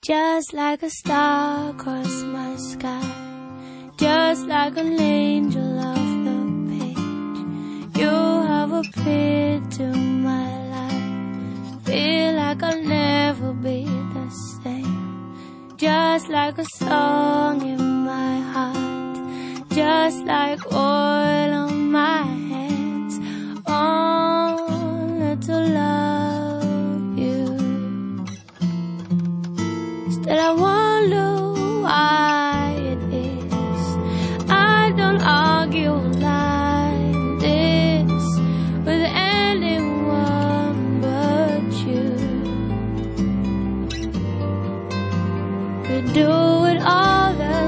just like a star across my sky, just like an angel off the page. You have appeared to my life, feel like I'll never be the same, just like a song in my heart, just like oil on my hands, only to love you. Still I wonder why it is I don't argue like this with anyone but you. We do it all the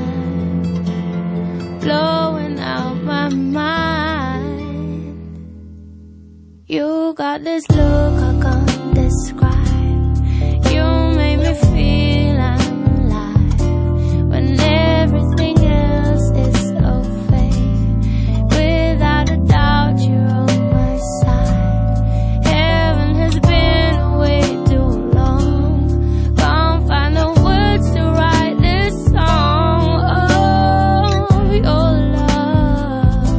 time, blowing out my mind. You got this look I can't describe. You make me feel I'm alive when everything else is so fake. Without a doubt you're on my side. Heaven has been away too long. Can't find the words to write this song. Oh, your love.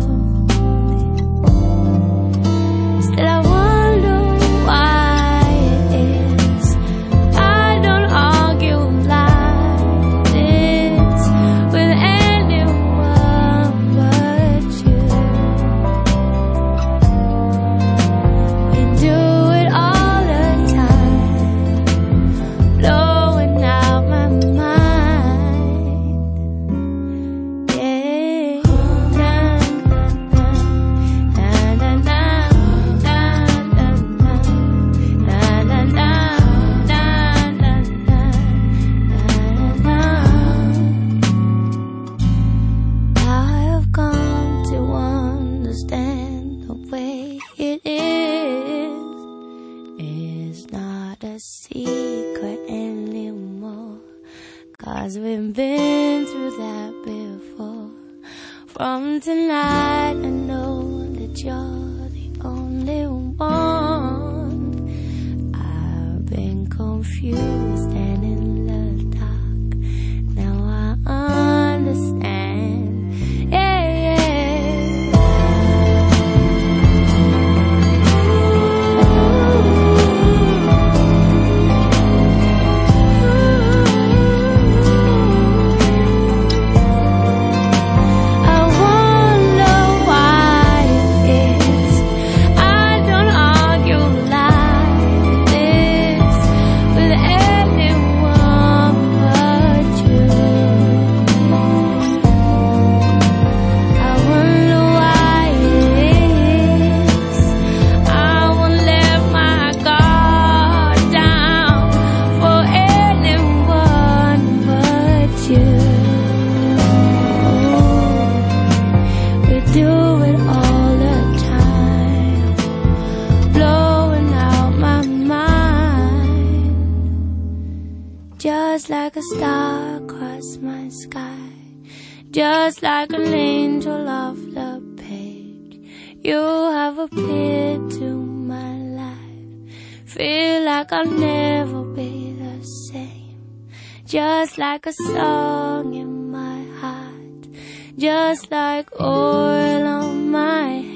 Still I wonder why it is I don't argue like this with anyone but you. We do it all the time, blowing out my mind. Yeah. Na na na na na na na na na na na. I have come to understand the way it is. It's not a secret anymore, 'cause we've been through that before. From tonight I know that you're the only one. I've been confused and in the dark. Now I understand. Yeah, I wonder why it is I don't argue like this with anyone but you. I wonder why it is I won't let my guard down for anyone but you. We do it all the time, blowing out my mind, just like a star across my sky, just like an angel off the page. You have appeared to my life, feel like I'll never be the same, just like a song in my heart, just like oil on my